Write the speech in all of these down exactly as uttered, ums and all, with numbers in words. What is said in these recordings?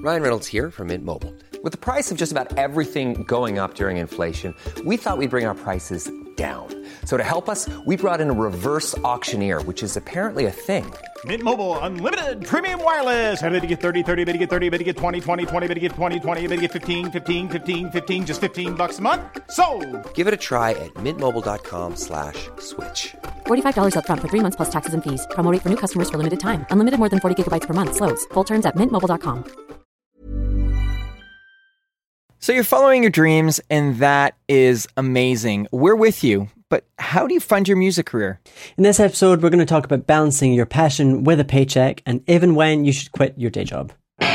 Ryan Reynolds here from Mint Mobile. With the price of just about everything going up during inflation, we thought we'd bring our prices down. So to help us, we brought in a reverse auctioneer, which is apparently a thing. Mint Mobile Unlimited Premium Wireless. How to get thirty, thirty, how to get thirty, how to get twenty, twenty, twenty, how to get twenty, twenty, how to get fifteen, fifteen, fifteen, fifteen, just fifteen bucks a month? Sold! Give it a try at mintmobile.com slash switch. forty-five dollars up front for three months plus taxes and fees. Promo rate for new customers for limited time. Unlimited more than forty gigabytes per month. Slows full terms at mint mobile dot com. So you're following your dreams, and that is amazing. We're with you, but how do you fund your music career? In this episode, we're going to talk about balancing your passion with a paycheck and even when you should quit your day job. Hey,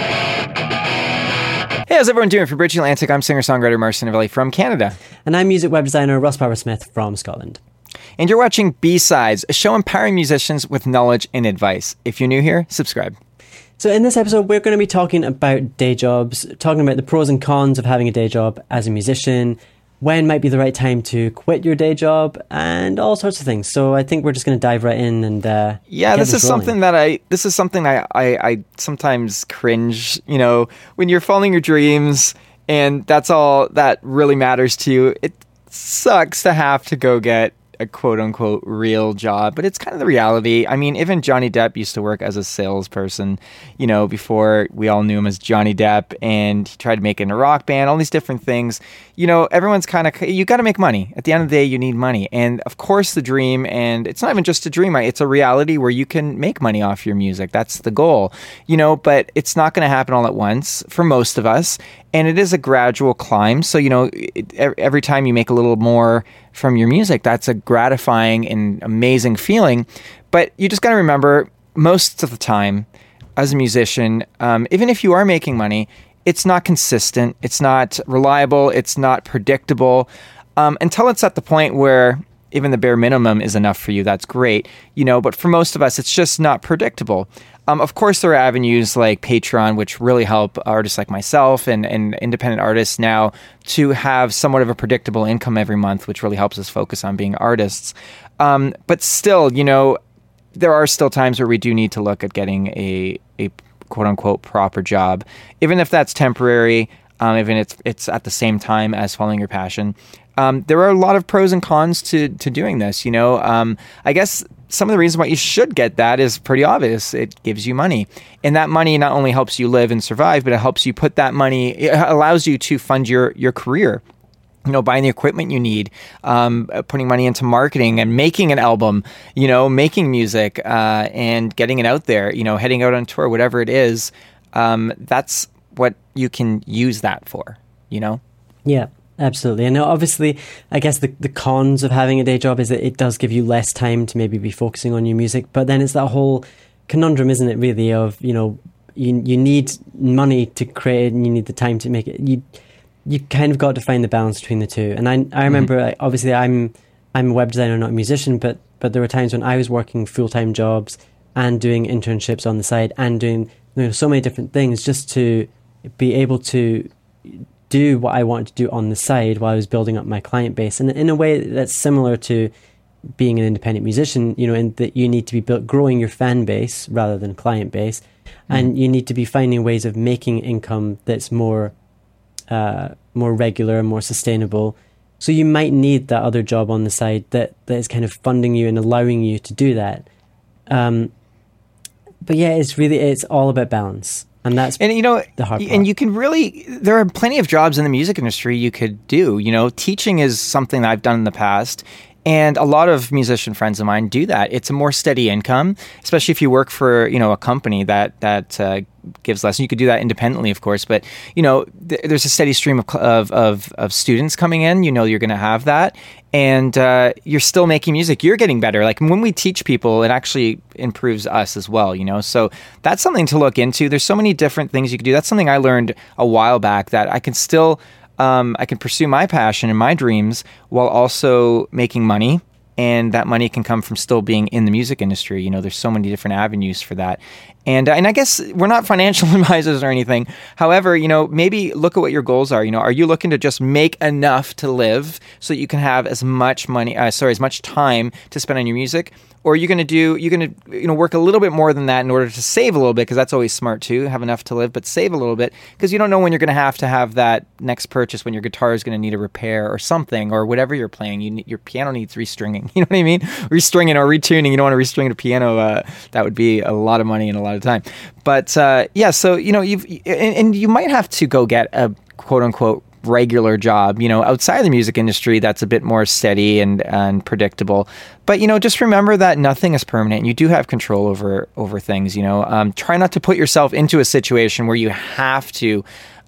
how's everyone doing? For Bridge Atlantic, I'm singer-songwriter Marcin Novelli from Canada. And I'm music web designer Ross Power-Smith from Scotland. And you're watching B-Sides, a show empowering musicians with knowledge and advice. If you're new here, subscribe. So in this episode, we're going to be talking about day jobs, talking about the pros and cons of having a day job as a musician, when might be the right time to quit your day job, and all sorts of things. So I think we're just going to dive right in and uh, yeah, this is rolling. something that I this is something I, I I sometimes cringe. You know, when you're following your dreams and that's all that really matters to you, it sucks to have to go get a quote-unquote real job, but it's kind of the reality. I mean, even Johnny Depp used to work as a salesperson, you know, before we all knew him as Johnny Depp, and he tried to make it in a rock band, all these different things. You know, everyone's kind of, you got to make money. At the end of the day, you need money. And of course, the dream, and it's not even just a dream, it's a reality where you can make money off your music. That's the goal, you know, but it's not going to happen all at once for most of us. And it is a gradual climb. So, you know, it, every time you make a little more from your music, that's a gratifying and amazing feeling. But you just got to remember, most of the time, as a musician, um, even if you are making money, it's not consistent, it's not reliable, it's not predictable, um, until it's at the point where even the bare minimum is enough for you. That's great, you know, but for most of us, it's just not predictable. Um, of course, there are avenues like Patreon, which really help artists like myself and, and independent artists now to have somewhat of a predictable income every month, which really helps us focus on being artists. Um, but still, you know, there are still times where we do need to look at getting a, a quote-unquote proper job, even if that's temporary, um, even if it's, it's at the same time as following your passion. Um, there are a lot of pros and cons to, to doing this, you know. Um, I guess some of the reasons why you should get that is pretty obvious. It gives you money. And that money not only helps you live and survive, but it helps you put that money, it allows you to fund your, your career. You know, buying the equipment you need, um, putting money into marketing and making an album, you know, making music uh, and getting it out there, you know, heading out on tour, whatever it is. Um, that's what you can use that for, you know? Yeah. Absolutely. And obviously, I guess the, the cons of having a day job is that it does give you less time to maybe be focusing on your music. But then it's that whole conundrum, isn't it, really, of, you know, you you need money to create it and you need the time to make it. You you kind of got to find the balance between the two. And I I remember, mm-hmm. obviously, I'm I'm a web designer, not a musician, but but there were times when I was working full-time jobs and doing internships on the side and doing, you know, so many different things just to be able to do what I wanted to do on the side while I was building up my client base. And in a way that's similar to being an independent musician, you know, in that you need to be built, growing your fan base rather than client base. Mm-hmm. And you need to be finding ways of making income that's more, uh, more regular and more sustainable. So you might need that other job on the side that, that is kind of funding you and allowing you to do that. Um, but yeah, it's really, it's all about balance. And that's and you know, the hard part. And you can really, there are plenty of jobs in the music industry you could do. You know, teaching is something that I've done in the past. And a lot of musician friends of mine do that. It's a more steady income, especially if you work for, you know, a company that that uh, gives lessons. You could do that independently, of course, but you know, th- there's a steady stream of of of, of students coming in. You know, you're going to have that, and uh, you're still making music. You're getting better. Like when we teach people, it actually improves us as well. You know, so that's something to look into. There's so many different things you can do. That's something I learned a while back that I can still. Um, I can pursue my passion and my dreams while also making money, and that money can come from still being in the music industry. You know, there's so many different avenues for that. And, uh, and I guess we're not financial advisors or anything. However, you know, maybe look at what your goals are. You know, are you looking to just make enough to live so that you can have as much money, uh, sorry, as much time to spend on your music? or are you going to do, you're going to, you know, work a little bit more than that in order to save a little bit, because that's always smart too, have enough to live, but save a little bit, because you don't know when you're going to have to have that next purchase, when your guitar is going to need a repair or something, or whatever you're playing. You need, your piano needs restringing, you know what I mean? Restringing or retuning. You don't want to restring a piano. Uh, that would be a lot of money and a lot of time. But uh, yeah, so, you know, you've, and, and you might have to go get a quote unquote regular job, you know, outside the music industry that's a bit more steady and, and predictable. But, you know, just remember that nothing is permanent. You do have control over over things, you know. Um, try not to put yourself into a situation where you have to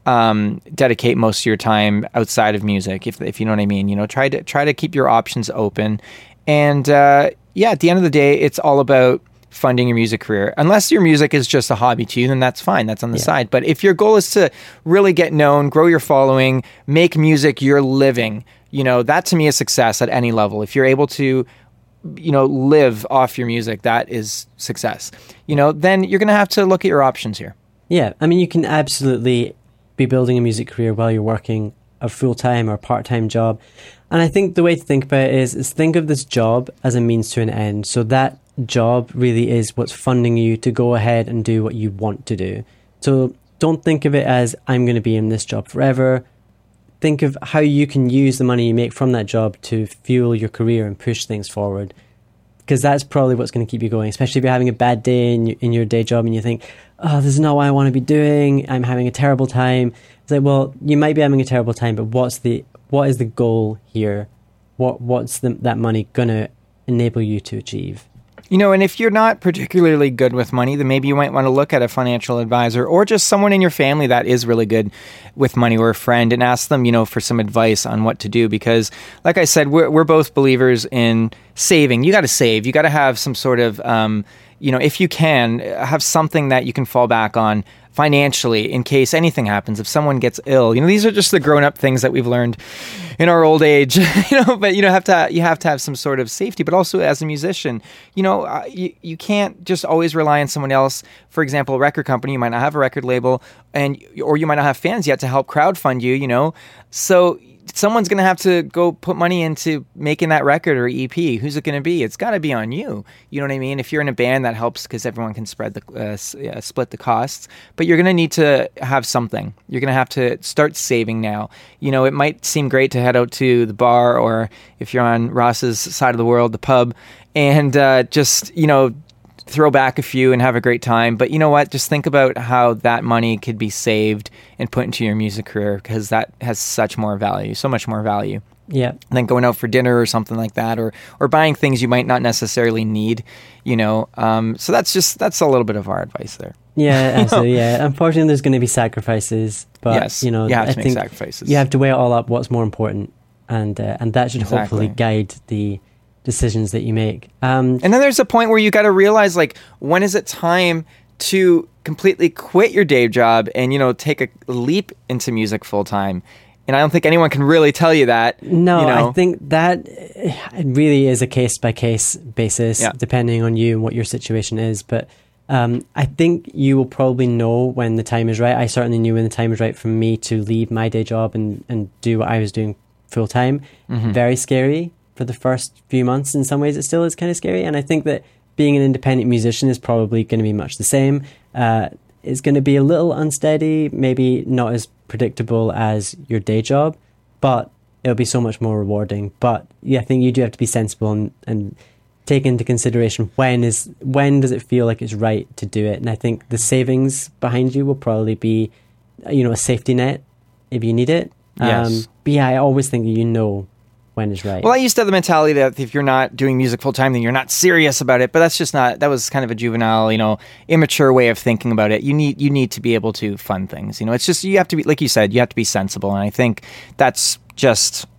um, dedicate most of your time outside of music, if if you know what I mean. You know, try to try to keep your options open. And uh, yeah, at the end of the day, it's all about funding your music career. Unless your music is just a hobby to you, then that's fine. That's on the yeah. side. But if your goal is to really get known, grow your following, make music your living, you know, that to me is success at any level. If you're able to, you know, live off your music, that is success. You know, then you're going to have to look at your options here. Yeah. I mean, you can absolutely be building a music career while you're working a full-time or part-time job. And I think the way to think about it is, is think of this job as a means to an end. So that job really is what's funding you to go ahead and do what you want to do. So don't think of it as, I'm going to be in this job forever. Think of how you can use the money you make from that job to fuel your career and push things forward. Because that's probably what's going to keep you going, especially if you're having a bad day in your, in your day job and you think, oh, this is not what I want to be doing. I'm having a terrible time. It's like, well, you might be having a terrible time, but what's the what is the goal here? What What's the, that money going to enable you to achieve? You know, and if you're not particularly good with money, then maybe you might want to look at a financial advisor or just someone in your family that is really good with money, or a friend, and ask them, you know, for some advice on what to do. Because, like I said, we're we're both believers in saving. You got to save. You got to have some sort of, um, you know, if you can, have something that you can fall back on financially in case anything happens, if someone gets ill. You know, these are just the grown-up things that we've learned in our old age, you know, but you know, have to, you have to have some sort of safety. But also as a musician, you know, uh, you, you can't just always rely on someone else. For example, a record company, you might not have a record label, and or you might not have fans yet to help crowdfund you, you know. So someone's going to have to go put money into making that record or E P. Who's it going to be? It's got to be on you. You know what I mean? If you're in a band, that helps because everyone can spread the uh, uh, split the costs. But you're going to need to have something. You're going to have to start saving now. You know, it might seem great to head out to the bar, or if you're on Ross's side of the world, the pub, and uh, just, you know, throw back a few and have a great time. But you know what? Just think about how that money could be saved and put into your music career, because that has such more value, so much more value. Yeah. Than going out for dinner or something like that, or or buying things you might not necessarily need, you know. Um, so that's just, that's a little bit of our advice there. Yeah, absolutely. Yeah. Unfortunately, there's going to be sacrifices, but yes, you know, you have to I make think sacrifices. You have to weigh it all up, what's more important, and uh, and that should exactly. hopefully guide the decisions that you make. Um, and then there's a point where you got to realize, like, when is it time to completely quit your day job and, you know, take a leap into music full time? And I don't think anyone can really tell you that. No, you know? I think that it really is a case by case basis, yeah. depending on you and what your situation is. But um, I think you will probably know when the time is right. I certainly knew when the time was right for me to leave my day job and, and do what I was doing full time. Mm-hmm. Very scary for the first few months. In some ways, it still is kind of scary. And I think that being an independent musician is probably going to be much the same. Uh, it's going to be a little unsteady, maybe not as predictable as your day job, but it'll be so much more rewarding. But yeah, I think you do have to be sensible and, and take into consideration when is when does it feel like it's right to do it. And I think the savings behind you will probably be, you know, a safety net if you need it. Yes. Um, but yeah, I always think that you know when is right. Well, I used to have the mentality that if you're not doing music full time, then you're not serious about it. But that's just not. That was kind of a juvenile, you know, immature way of thinking about it. You need you need to be able to fund things. You know, it's just you have to be, like you said, you have to be sensible. And I think that's just,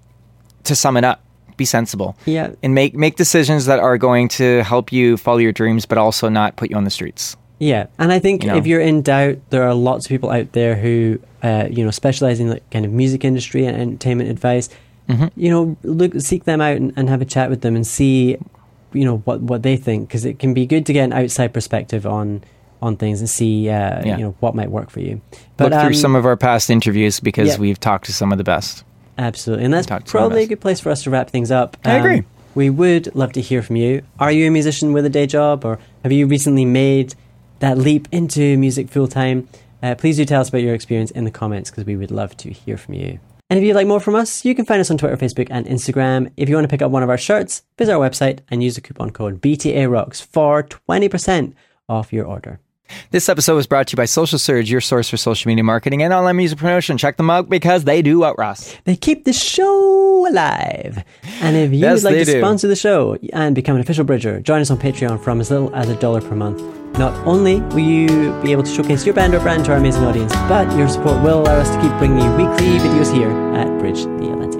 to sum it up, be sensible. Yeah. And make make decisions that are going to help you follow your dreams, but also not put you on the streets. Yeah, and I think you know? if you're in doubt, there are lots of people out there who, uh, you know, specialize in like kind of music industry and entertainment advice. Mm-hmm. You know, look, seek them out and, and have a chat with them and see, you know, what, what they think, because it can be good to get an outside perspective on on things and see, uh, yeah. you know, what might work for you. But look um, through some of our past interviews, because yeah. we've talked to some of the best. Absolutely, and that's probably a good place for us to wrap things up. I um, agree. We would love to hear from you. Are you a musician with a day job, or have you recently made that leap into music full-time? Uh, please do tell us about your experience in the comments, because we would love to hear from you. And if you'd like more from us, you can find us on Twitter, Facebook, and Instagram. If you want to pick up one of our shirts, visit our website and use the coupon code B T A Rocks for twenty percent off your order. This episode was brought to you by Social Surge, your source for social media marketing and online music promotion. Check them out because they do what, Ross? They keep the show alive. And if you Yes, would like they to do. sponsor the show and become an official Bridger, join us on Patreon from as little as a dollar per month. Not only will you be able to showcase your band or brand to our amazing audience, but your support will allow us to keep bringing you weekly videos here at Bridge the Atlantic.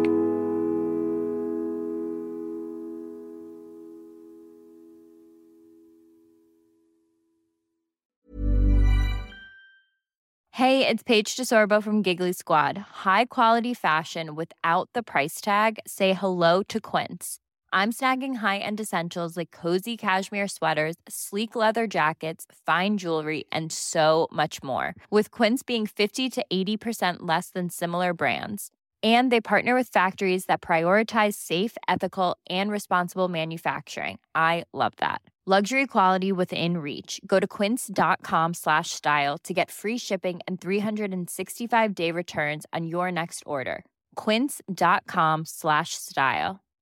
Hey, it's Paige DeSorbo from Giggly Squad. High quality fashion without the price tag. Say hello to Quince. I'm snagging high-end essentials like cozy cashmere sweaters, sleek leather jackets, fine jewelry, and so much more. With Quince being fifty to eighty percent less than similar brands. And they partner with factories that prioritize safe, ethical, and responsible manufacturing. I love that. Luxury quality within reach. Go to quince.com slash style to get free shipping and three sixty-five day returns on your next order. Quince.com slash style.